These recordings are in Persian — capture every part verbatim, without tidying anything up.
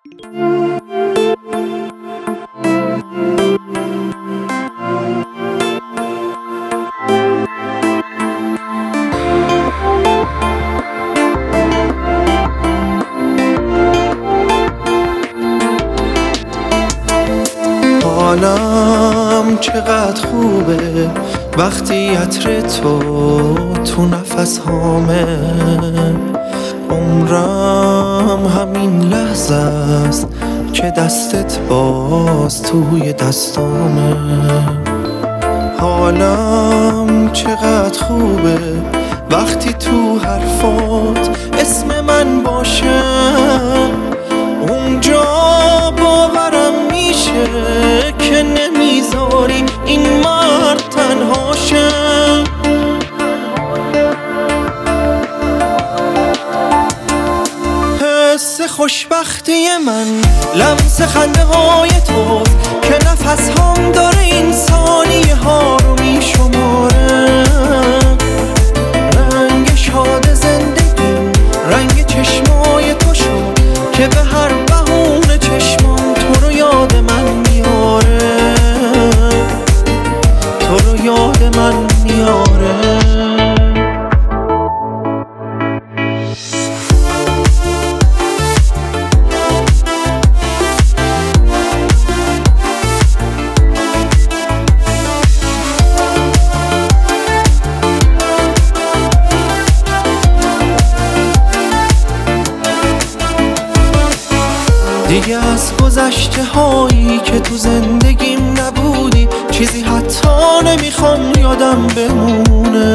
حالم چقدر خوبه وقتی عطر تو تو نفس هامه. عمرم همین لحظه است که دستت باز توی دستامه. حالم چقدر خوبه وقتی تو حرفات اسم من باشه. اونجا باورم میشه که نمیذاری این مرد تنها شه. حس خوشبختی من لمس خنده های تو که نفس هم داره این ثانیه ها رو میشماره. رنگ شاد زندگی رنگ چشمای تو شد که به هر بهونه چشمام تو رو یاد من میاره. تو رو یاد من میاره. دیگه از گذشته هایی که تو زندگیم نبودی چیزی حتی نمیخوام یادم بمونه.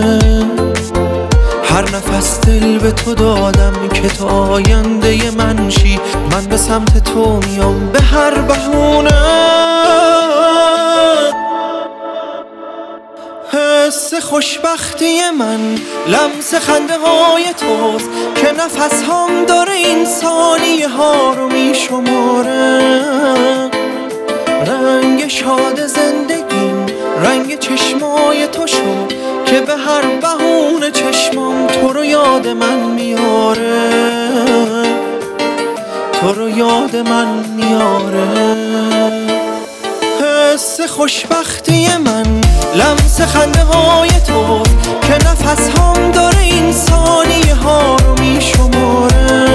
هر نفس دل به تو دادم که تو آینده من شی. من به سمت تو میام به هر بهونه. حس خوشبختی من لمس خنده های توست که نفس هم داره این ثانیه ها رو میشماره. رنگ شاد زندگیم رنگ چشمای تو شد که به هر بهونه چشمام تو رو یاد من میاره. تو رو یاد من میاره. حس خوشبختی من لمس خنده های تو که نفس هم داره این ثانیه ها رو میشماره.